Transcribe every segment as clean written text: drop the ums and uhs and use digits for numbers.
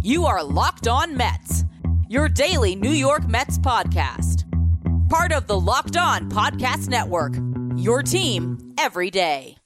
You are Locked On Mets, your daily New York Mets podcast. Part of the Locked On Podcast Network, your team every day.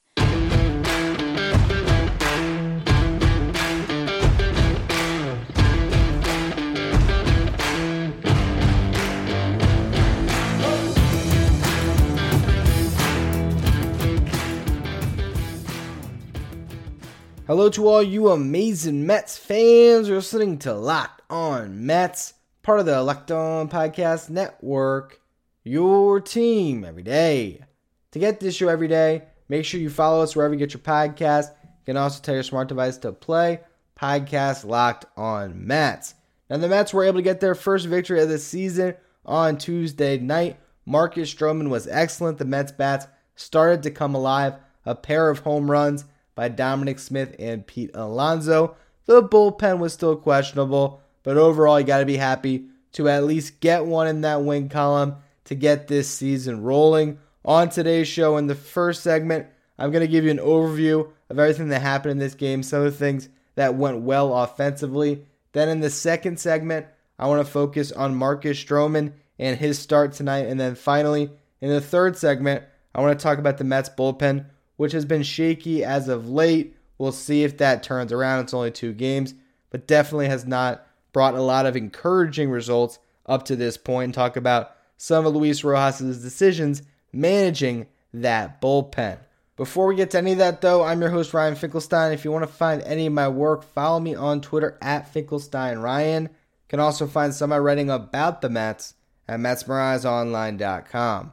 Hello to all you amazing Mets fans. You're listening to Locked On Mets, part of the Locked On Podcast Network, your team every day. To get this show every day, make sure you follow us wherever you get your podcast. You can also tell your smart device to play podcast Locked On Mets. Now, the Mets were able to get their first victory of the season on Tuesday night. Marcus Stroman was excellent. The Mets bats started to come alive. A pair of home runs by Dominic Smith and Pete Alonso. The bullpen was still questionable, but overall you got to be happy to at least get one in that win column to get this season rolling. On today's show, in the first segment, I'm going to give you an overview of everything that happened in this game, some of the things that went well offensively. Then in the second segment, I want to focus on Marcus Stroman and his start tonight. And then finally, in the third segment, I want to talk about the Mets bullpen, which has been shaky as of late. We'll see if that turns around. It's only 2 games, but definitely has not brought a lot of encouraging results up to this point. And talk about some of Luis Rojas' decisions managing that bullpen. Before we get to any of that, though, I'm your host, Ryan Finkelstein. If you want to find any of my work, follow me on Twitter at FinkelsteinRyan. You can also find some of my writing about the Mets at MetsMerizonline.com.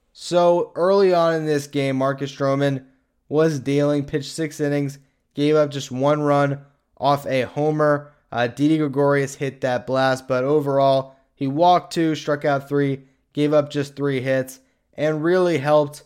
So early on in this game, Marcus Stroman was dealing, pitched 6 innings, gave up just 1 run off a homer. Didi Gregorius hit that blast, but overall, he walked 2, struck out 3, gave up just 3 hits, and really helped,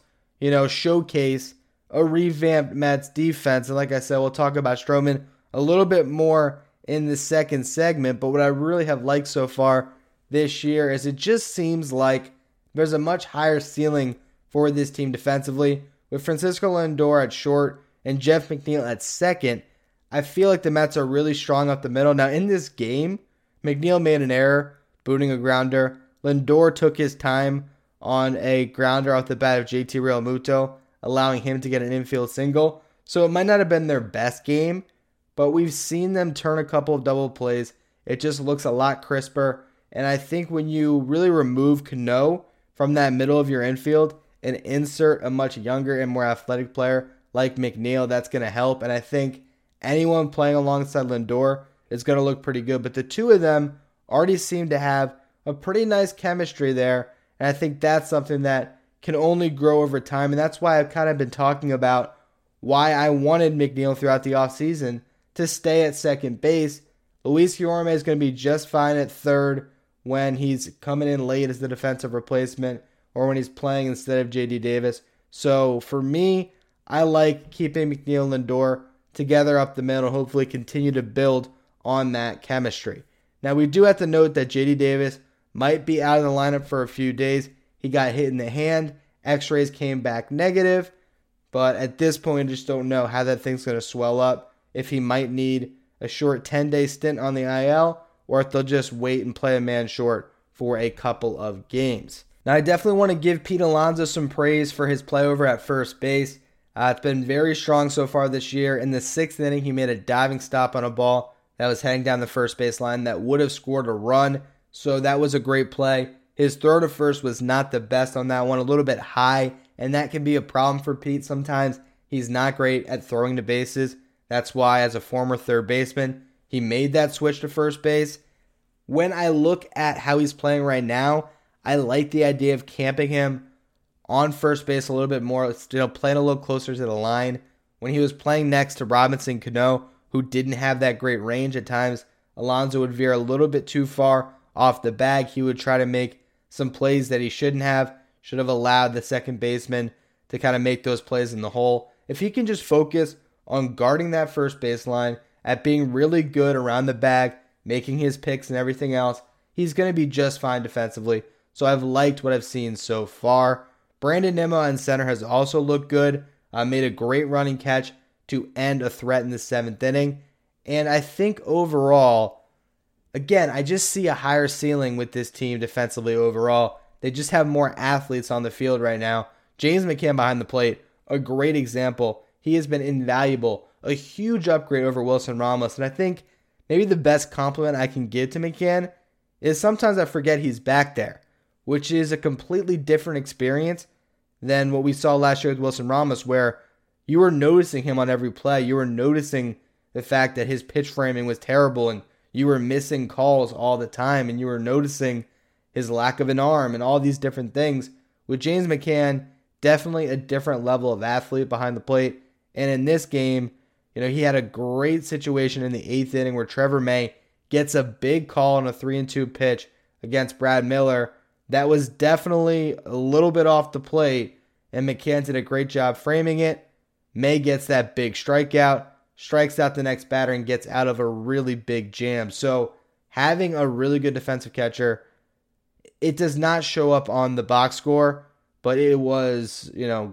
showcase a revamped Mets defense. And like I said, we'll talk about Stroman a little bit more in the second segment, but what I really have liked so far this year is it just seems like there's a much higher ceiling for this team defensively. With Francisco Lindor at short and Jeff McNeil at second, I feel like the Mets are really strong up the middle. Now, in this game, McNeil made an error, booting a grounder. Lindor took his time on a grounder off the bat of JT Realmuto, allowing him to get an infield single. So it might not have been their best game, but we've seen them turn a couple of double plays. It just looks a lot crisper. And I think when you really remove Cano from that middle of your infield and insert a much younger and more athletic player like McNeil, that's going to help. And I think anyone playing alongside Lindor is going to look pretty good. But the two of them already seem to have a pretty nice chemistry there. And I think that's something that can only grow over time. And that's why I've kind of been talking about why I wanted McNeil throughout the offseason to stay at second base. Luis Guillorme is going to be just fine at third when he's coming in late as the defensive replacement or when he's playing instead of J.D. Davis. So for me, I like keeping McNeil and Lindor together up the middle, hopefully continue to build on that chemistry. Now, we do have to note that J.D. Davis might be out of the lineup for a few days. He got hit in the hand. X-rays came back negative. But at this point, I just don't know how that thing's going to swell up, if he might need a short 10-day stint on the IL, or if they'll just wait and play a man short for a couple of games. Now, I definitely want to give Pete Alonso some praise for his play over at first base. It's been very strong so far this year. In the 6th inning, he made a diving stop on a ball that was heading down the first base line that would have scored a run. So that was a great play. His throw to first was not the best on that one, a little bit high, and that can be a problem for Pete. Sometimes he's not great at throwing the bases. That's why, as a former third baseman, he made that switch to first base. When I look at how he's playing right now, I like the idea of camping him on first base a little bit more, playing a little closer to the line. When he was playing next to Robinson Cano, who didn't have that great range at times, Alonso would veer a little bit too far off the bag. He would try to make some plays that he shouldn't have, should have allowed the second baseman to kind of make those plays in the hole. If he can just focus on guarding that first baseline, at being really good around the bag, making his picks and everything else, he's going to be just fine defensively. So I've liked what I've seen so far. Brandon Nimmo in center has also looked good. Made a great running catch to end a threat in the 7th inning. And I think overall, again, I just see a higher ceiling with this team defensively overall. They just have more athletes on the field right now. James McCann behind the plate, a great example. He has been invaluable, a huge upgrade over Wilson Ramos. And I think maybe the best compliment I can give to McCann is sometimes I forget he's back there, which is a completely different experience than what we saw last year with Wilson Ramos, where you were noticing him on every play. You were noticing the fact that his pitch framing was terrible and you were missing calls all the time, and you were noticing his lack of an arm and all these different things. With James McCann, definitely a different level of athlete behind the plate. And in this game, he had a great situation in the 8th inning where Trevor May gets a big call on a 3-2 pitch against Brad Miller. That was definitely a little bit off the plate, and McCann did a great job framing it. May gets that big strikeout, strikes out the next batter, and gets out of a really big jam. So having a really good defensive catcher, it does not show up on the box score, but it was,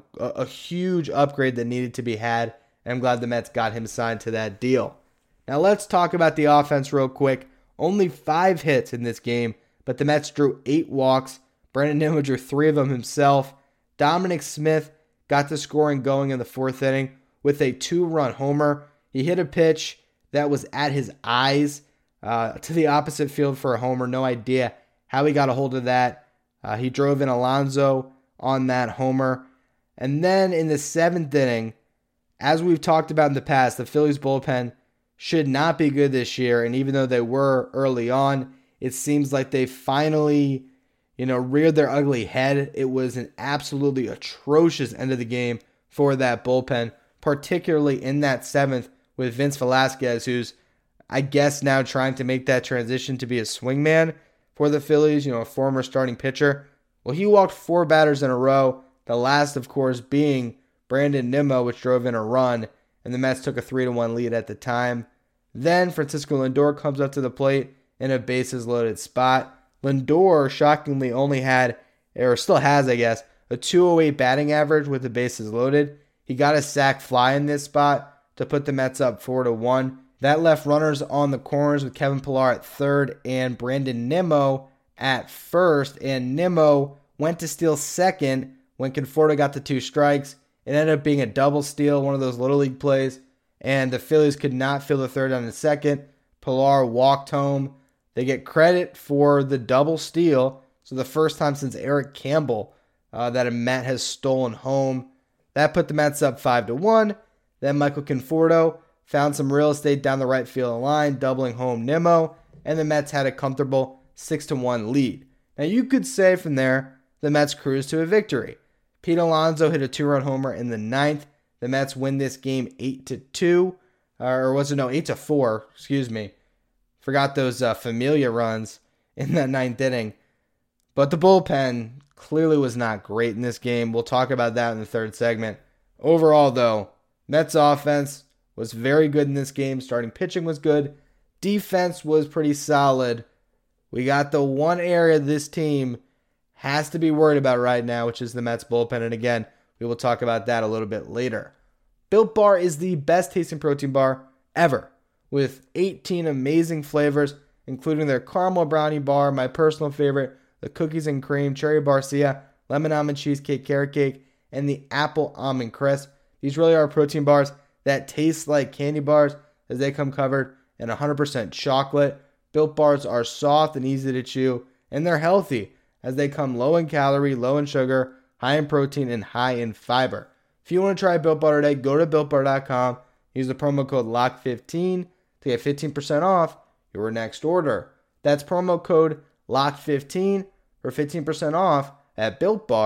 a huge upgrade that needed to be had. And I'm glad the Mets got him signed to that deal. Now let's talk about the offense real quick. Only 5 hits in this game, but the Mets drew 8 walks. Brandon Nimmo drew 3 of them himself. Dominic Smith got the scoring going in the 4th inning with a 2-run homer. He hit a pitch that was at his eyes to the opposite field for a homer. No idea how he got a hold of that. He drove in Alonso on that homer. And then in the 7th inning, as we've talked about in the past, the Phillies bullpen should not be good this year. And even though they were early on, it seems like they finally, reared their ugly head. It was an absolutely atrocious end of the game for that bullpen, particularly in that 7th with Vince Velasquez, who's, I guess, now trying to make that transition to be a swingman for the Phillies, a former starting pitcher. Well, he walked 4 batters in a row, the last, of course, being Brandon Nimmo, which drove in a run, and the Mets took a 3-1 lead at the time. Then Francisco Lindor comes up to the plate in a bases-loaded spot. Lindor, shockingly, only had, or still has, I guess, a 208 batting average with the bases loaded. He got a sac fly in this spot to put the Mets up 4-1. That left runners on the corners with Kevin Pillar at third and Brandon Nimmo at first. And Nimmo went to steal second when Conforto got the 2 strikes. It ended up being a double steal, one of those Little League plays. And the Phillies could not fill the third on the second. Pillar walked home. They get credit for the double steal. So the first time since Eric Campbell that a Met has stolen home. That put the Mets up 5-1. Then Michael Conforto found some real estate down the right field line, doubling home Nimmo, and the Mets had a comfortable 6-1 lead. Now you could say from there, the Mets cruised to a victory. Pete Alonso hit a 2-run homer in the 9th. The Mets win this game 8-2, or was it 8-4, excuse me. Forgot those Familia runs in that 9th inning. But the bullpen clearly was not great in this game. We'll talk about that in the 3rd segment. Overall, though, Mets offense was very good in this game. Starting pitching was good. Defense was pretty solid. We got the one area this team has to be worried about right now, which is the Mets bullpen. And again, we will talk about that a little bit later. Built Bar is the best tasting protein bar ever, with 18 amazing flavors, including their caramel brownie bar, my personal favorite, the cookies and cream, cherry barcia, lemon almond cheesecake, carrot cake, and the apple almond crisp. These really are protein bars that taste like candy bars as they come covered in 100% chocolate. Built Bars are soft and easy to chew, and they're healthy as they come low in calorie, low in sugar, high in protein, and high in fiber. If you want to try Built Bar today, go to BuiltBar.com. Use the promo code LOCK15 to get 15% off your next order. That's promo code LOCK15 for 15% off at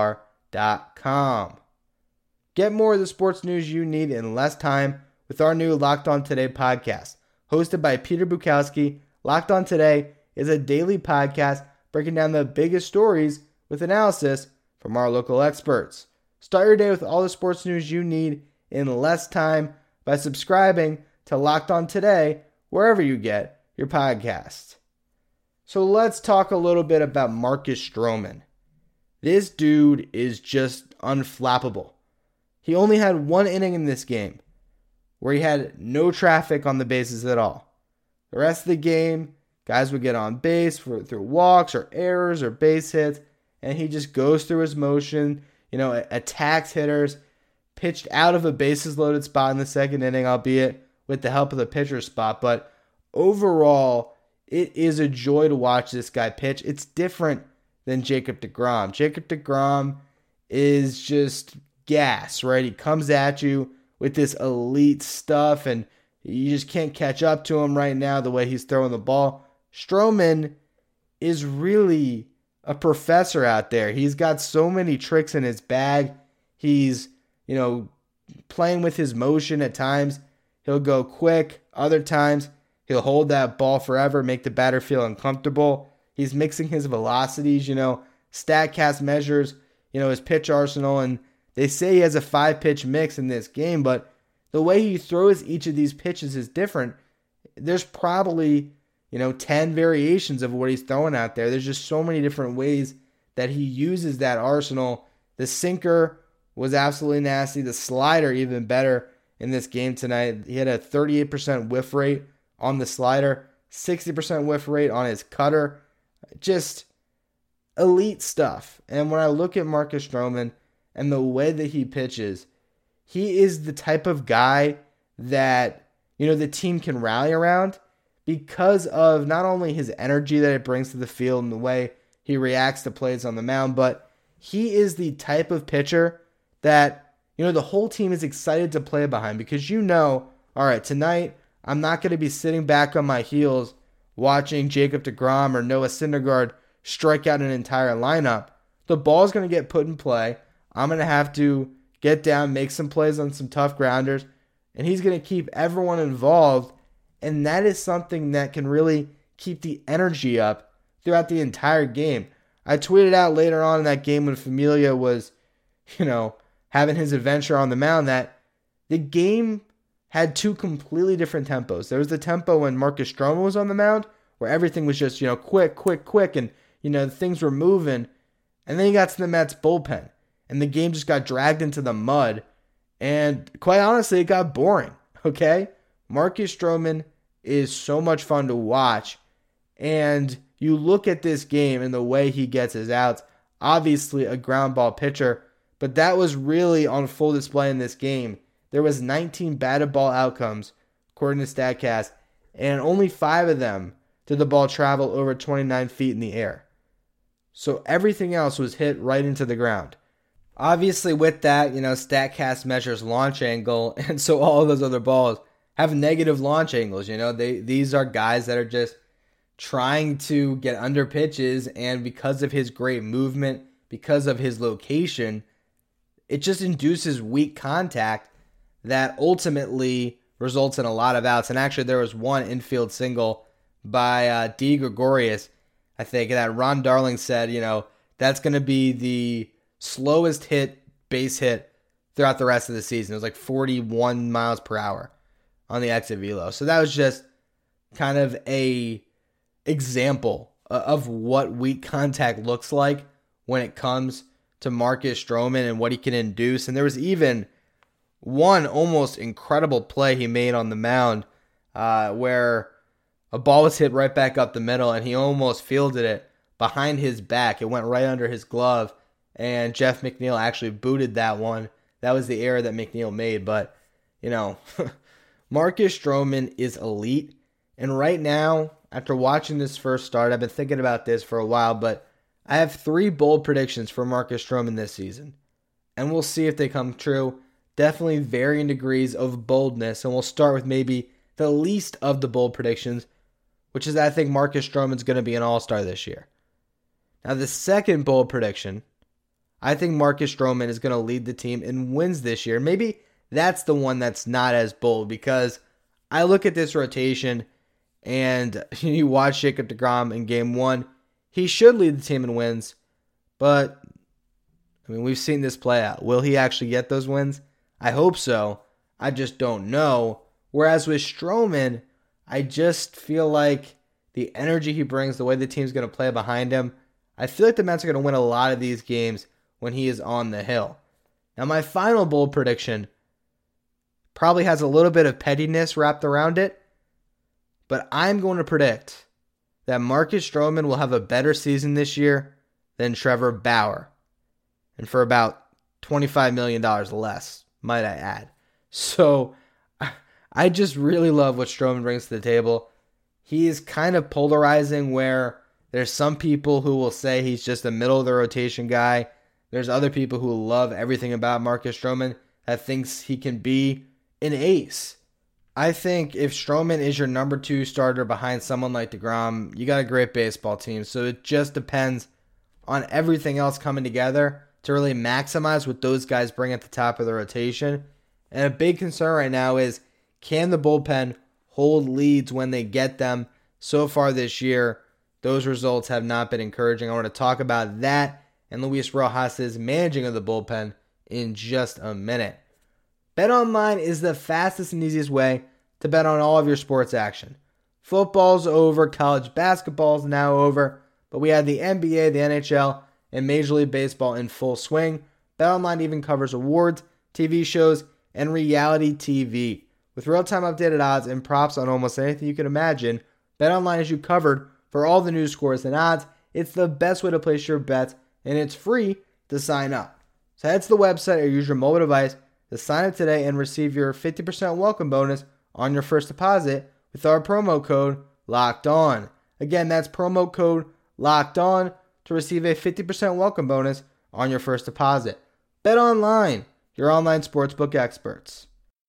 BuiltBar.com. Get more of the sports news you need in less time with our new Locked On Today podcast. Hosted by Peter Bukowski, Locked On Today is a daily podcast breaking down the biggest stories with analysis from our local experts. Start your day with all the sports news you need in less time by subscribing to Locked On Today wherever you get your podcasts. So let's talk a little bit about Marcus Stroman. This dude is just unflappable. He only had 1 inning in this game where he had no traffic on the bases at all. The rest of the game, Guys would get on base through walks or errors or base hits, and he just goes through his motion, attacks hitters, pitched out of a bases loaded spot in the second inning, albeit with the help of the pitcher spot. But overall, it is a joy to watch this guy pitch. It's different than Jacob deGrom. Jacob deGrom is just gas, right? He comes at you with this elite stuff, and you just can't catch up to him right now the way he's throwing the ball. Stroman is really a professor out there. He's got so many tricks in his bag. He's, playing with his motion at times. He'll go quick. Other times, he'll hold that ball forever, make the batter feel uncomfortable. He's mixing his velocities, StatCast measures, his pitch arsenal, and they say he has a 5-pitch mix in this game, but the way he throws each of these pitches is different. There's probably 10 variations of what he's throwing out there. There's just so many different ways that he uses that arsenal. The sinker was absolutely nasty. The slider even better in this game tonight. He had a 38% whiff rate on the slider, 60% whiff rate on his cutter. Just elite stuff. And when I look at Marcus Stroman and the way that he pitches, he is the type of guy that, the team can rally around, because of not only his energy that it brings to the field and the way he reacts to plays on the mound, but he is the type of pitcher that, the whole team is excited to play behind, because all right, tonight I'm not going to be sitting back on my heels watching Jacob deGrom or Noah Syndergaard strike out an entire lineup. The ball's going to get put in play. I'm going to have to get down, make some plays on some tough grounders, and he's going to keep everyone involved. And that is something that can really keep the energy up throughout the entire game. I tweeted out later on in that game when Familia was, having his adventure on the mound, that the game had two completely different tempos. There was the tempo when Marcus Stroman was on the mound, where everything was just, quick, and, things were moving. And then you got to the Mets bullpen, and the game just got dragged into the mud. And quite honestly, it got boring, okay? Marcus Stroman is so much fun to watch. And you look at this game and the way he gets his outs, obviously a ground ball pitcher, but that was really on full display in this game. There was 19 batted ball outcomes, according to StatCast, and only 5 of them did the ball travel over 29 feet in the air. So everything else was hit right into the ground. Obviously with that, StatCast measures launch angle, and so all of those other balls have negative launch angles. These are guys that are just trying to get under pitches, and because of his great movement, because of his location, it just induces weak contact that ultimately results in a lot of outs. And actually, there was one infield single by D. Gregorius, I think, that Ron Darling said, that's going to be the slowest base hit throughout the rest of the season. It was like 41 miles per hour on the exit velo. So that was just kind of a example of what weak contact looks like when it comes to Marcus Stroman and what he can induce. And there was even one almost incredible play he made on the mound where a ball was hit right back up the middle, and he almost fielded it behind his back. It went right under his glove, and Jeff McNeil actually booted that one. That was the error that McNeil made. But, Marcus Stroman is elite. And right now, after watching this first start, I've been thinking about this for a while, but I have 3 bold predictions for Marcus Stroman this season. And we'll see if they come true. Definitely varying degrees of boldness. And we'll start with maybe the least of the bold predictions, which is that I think Marcus Stroman's going to be an all-star this year. Now, the second bold prediction, I think Marcus Stroman is going to lead the team in wins this year. Maybe that's the one that's not as bold, because I look at this rotation and you watch Jacob deGrom in game 1. He should lead the team in wins, but we've seen this play out. Will he actually get those wins? I hope so. I just don't know. Whereas with Stroman, I just feel like the energy he brings, the way the team's going to play behind him, I feel like the Mets are going to win a lot of these games when he is on the hill. Now, my final bold prediction probably has a little bit of pettiness wrapped around it, but I'm going to predict that Marcus Stroman will have a better season this year than Trevor Bauer. And for about $25 million less, might I add. So I just really love what Stroman brings to the table. He is kind of polarizing where there's some people who will say he's just a middle of the rotation guy. There's other people who love everything about Marcus Stroman that thinks he can be an ace. I think if Stroman is your number 2 starter behind someone like DeGrom, you got a great baseball team. So it just depends on everything else coming together to really maximize what those guys bring at the top of the rotation. And a big concern right now is, can the bullpen hold leads when they get them? So far this year, those results have not been encouraging. I want to talk about that and Luis Rojas' managing of the bullpen in just a minute. BetOnline is the fastest and easiest way to bet on all of your sports action. Football's over, college basketball's now over, but we had the NBA, the NHL, and Major League Baseball in full swing. BetOnline even covers awards, TV shows, and reality TV. With real-time updated odds and props on almost anything you can imagine, BetOnline has you covered for all the news, scores, and odds. It's the best way to place your bets, and it's free to sign up. So head to the website or use your mobile device to sign up today and receive your 50% welcome bonus on your first deposit with our promo code LOCKEDON. Again, that's promo code LOCKEDON to receive a 50% welcome bonus on your first deposit. BetOnline, your online sportsbook experts.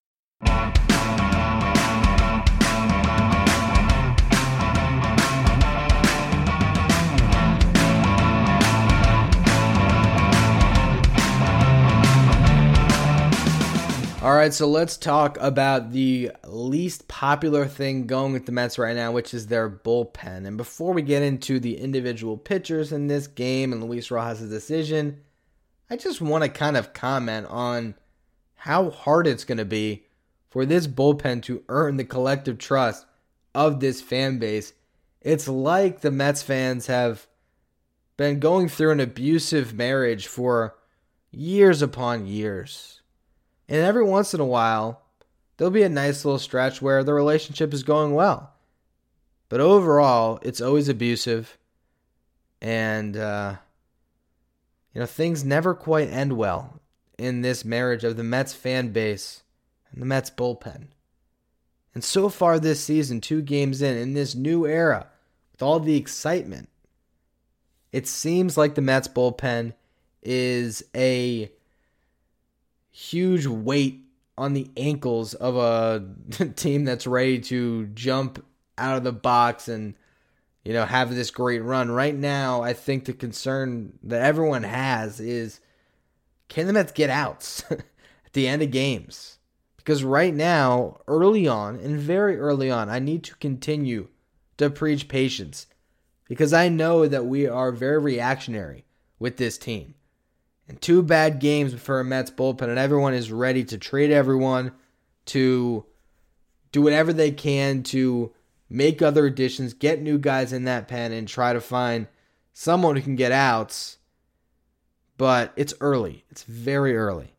All right, so let's talk about the least popular thing going with the Mets right now, which is their bullpen. And before we get into the individual pitchers in this game and Luis Rojas' decision, I just want to kind of comment on how hard it's going to be for this bullpen to earn the collective trust of this fan base. It's like the Mets fans have been going through an abusive marriage for years upon years. And every once in a while, there'll be a nice little stretch where the relationship is going well. But overall, it's always abusive. And, things never quite end well in this marriage of the Mets fan base and the Mets bullpen. And so far this season, 2 games in this new era, with all the excitement, it seems like the Mets bullpen is a huge weight on the ankles of a team that's ready to jump out of the box and, have this great run. Right now, I think the concern that everyone has is, can the Mets get outs at the end of games? Because right now, early on, and very early on, I need to continue to preach patience. Because I know that we are very reactionary with this team. And 2 bad games for a Mets bullpen, and everyone is ready to trade everyone, to do whatever they can to make other additions, get new guys in that pen, and try to find someone who can get outs. But it's early. It's very early.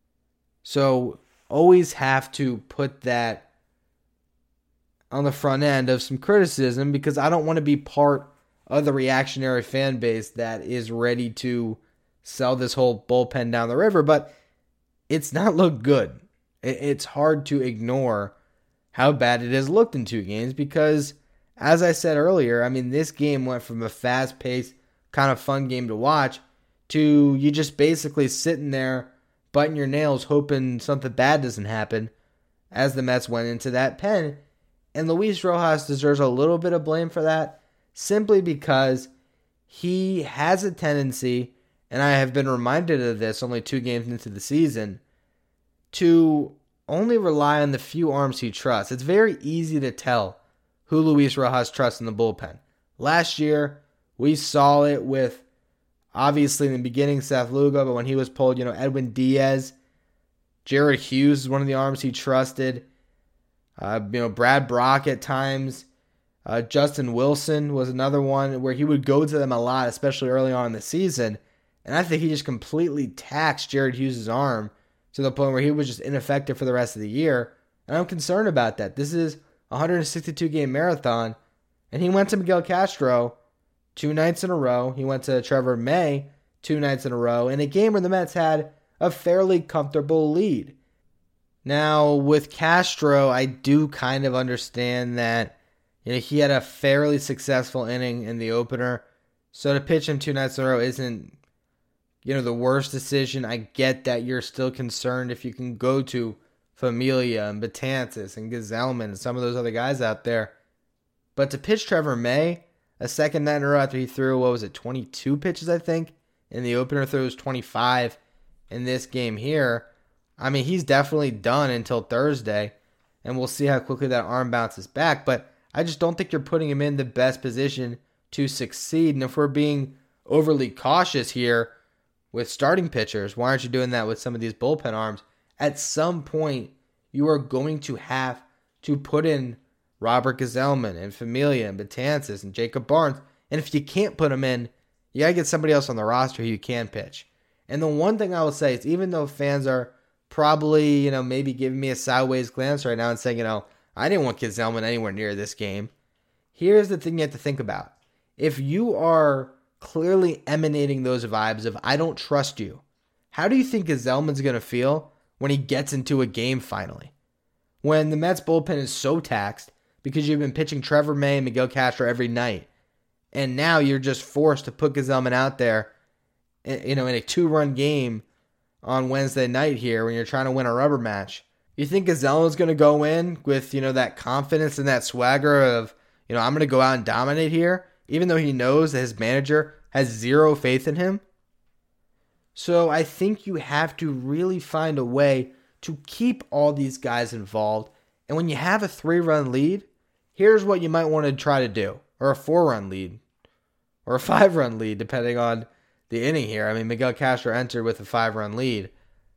So always have to put that on the front end of some criticism, because I don't want to be part of the reactionary fan base that is ready to sell this whole bullpen down the river. But it's not looked good. It's hard to ignore how bad it has looked in 2 games, because, as I said earlier, this game went from a fast-paced, kind of fun game to watch to you just basically sitting there biting your nails hoping something bad doesn't happen as the Mets went into that pen. And Luis Rojas deserves a little bit of blame for that, simply because he has a tendency, and I have been reminded of this only 2 games into the season, to only rely on the few arms he trusts. It's very easy to tell who Luis Rojas trusts in the bullpen. Last year, we saw it with, obviously in the beginning, Seth Lugo, but when he was pulled, Edwin Diaz, Jared Hughes is one of the arms he trusted. Brad Brock at times. Justin Wilson was another one where he would go to them a lot, especially early on in the season. And I think he just completely taxed Jared Hughes' arm to the point where he was just ineffective for the rest of the year. And I'm concerned about that. This is a 162-game marathon, And he went to Miguel Castro 2 nights in a row. He went to Trevor May 2 nights in a row in a game where the Mets had a fairly comfortable lead. Now, with Castro, I do kind of understand that he had a fairly successful inning in the opener. So to pitch him 2 nights in a row isn't the worst decision. I get that you're still concerned if you can go to Familia and Betances and Gsellman and some of those other guys out there. But to pitch Trevor May a second night in a row after he threw, 22 pitches, I think, in the opener, throws 25 in this game here. I mean, he's definitely done until Thursday, and we'll see how quickly that arm bounces back. But I just don't think you're putting him in the best position to succeed. And if we're being overly cautious here with starting pitchers, why aren't you doing that with some of these bullpen arms? At some point, you are going to have to put in Robert Gsellman and Familia and Betances and Jacob Barnes. And if you can't put them in, you got to get somebody else on the roster who you can pitch. And the one thing I will say is, even though fans are probably, maybe giving me a sideways glance right now and saying, I didn't want Gsellman anywhere near this game. Here's the thing you have to think about. If you are clearly emanating those vibes of, I don't trust you, how do you think Gsellman's going to feel when he gets into a game finally? When the Mets bullpen is so taxed because you've been pitching Trevor May and Miguel Castro every night, and now you're just forced to put Gsellman out there, in a 2-run game on Wednesday night here when you're trying to win a rubber match. You think Gsellman's going to go in with, that confidence and that swagger of, I'm going to go out and dominate here, even though he knows that his manager has zero faith in him? So I think you have to really find a way to keep all these guys involved. And when you have a 3-run lead, here's what you might want to try to do. Or a 4-run lead. Or a 5-run lead, depending on the inning here. I mean, Miguel Castro entered with a 5-run lead.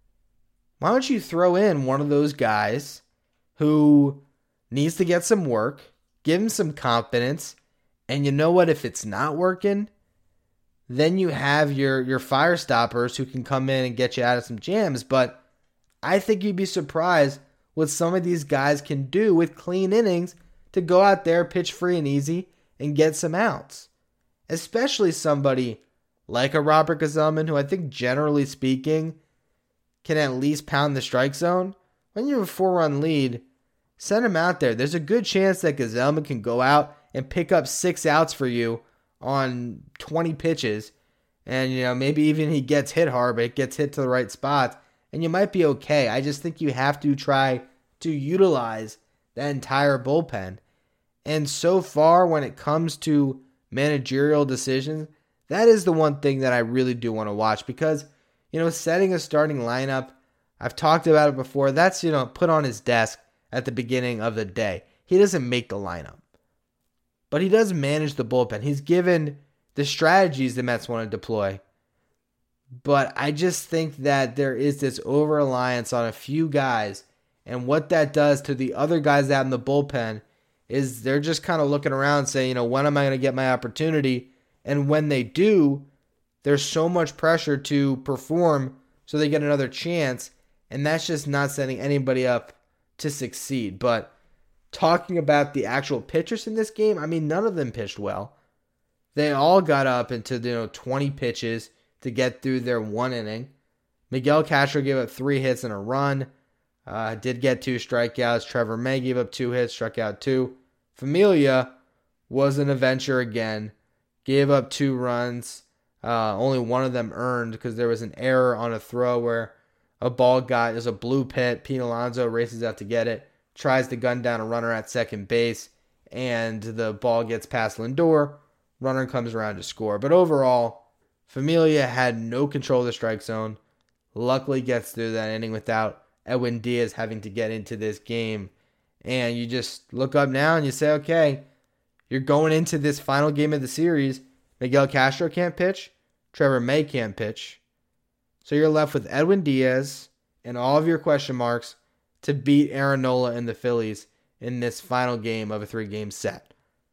Why don't you throw in one of those guys who needs to get some work, give him some confidence, and you know what? If it's not working, then you have your fire stoppers who can come in and get you out of some jams. But I think you'd be surprised what some of these guys can do with clean innings to go out there, pitch free and easy, and get some outs. Especially somebody like a Robert Gsellman, who I think generally speaking can at least pound the strike zone. When you have a 4-run lead, send him out there. There's a good chance that Gsellman can go out and pick up 6 outs for you on 20 pitches. And, maybe even he gets hit hard, but it gets hit to the right spots. And you might be okay. I just think you have to try to utilize that entire bullpen. And so far, when it comes to managerial decisions, that is the one thing that I really do want to watch. Because, setting a starting lineup, I've talked about it before, that's, put on his desk at the beginning of the day. He doesn't make the lineup. But he does manage the bullpen. He's given the strategies the Mets want to deploy. But I just think that there is this over-reliance on a few guys. And what that does to the other guys out in the bullpen is they're just kind of looking around saying, when am I going to get my opportunity? And when they do, there's so much pressure to perform so they get another chance. And that's just not setting anybody up to succeed. But talking about the actual pitchers in this game, I mean, none of them pitched well. They all got up into 20 pitches to get through their 1 inning. Miguel Castro gave up 3 hits and a run. Did get 2 strikeouts. Trevor May gave up 2 hits, struck out 2. Familia was an adventure again. Gave up 2 runs. Only one of them earned because there was an error on a throw where a ball there's a blue pit. Pete Alonso races out to get it. Tries to gun down a runner at second base. And the ball gets past Lindor. Runner comes around to score. But overall, Familia had no control of the strike zone. Luckily gets through that inning without Edwin Diaz having to get into this game. And you just look up now and you say, okay, you're going into this final game of the series. Miguel Castro can't pitch. Trevor May can't pitch. So you're left with Edwin Diaz and all of your question marks to beat Aaron Nola and the Phillies in this final game of a 3-game set.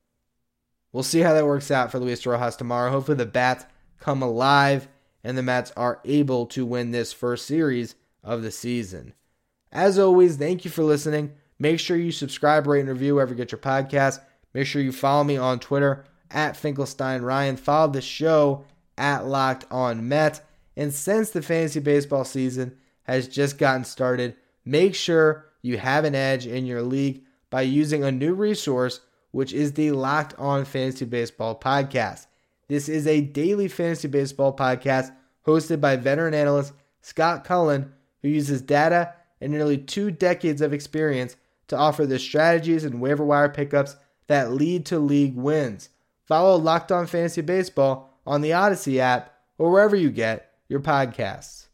We'll see how that works out for Luis Rojas tomorrow. Hopefully the bats come alive and the Mets are able to win this first series of the season. As always, thank you for listening. Make sure you subscribe, rate, and review wherever you get your podcast. Make sure you follow me on Twitter at FinkelsteinRyan. Follow the show at Locked On Mets. And since the fantasy baseball season has just gotten started, make sure you have an edge in your league by using a new resource, which is the Locked On Fantasy Baseball podcast. This is a daily fantasy baseball podcast hosted by veteran analyst Scott Cullen, who uses data and nearly 2 decades of experience to offer the strategies and waiver wire pickups that lead to league wins. Follow Locked On Fantasy Baseball on the Odyssey app or wherever you get your podcasts.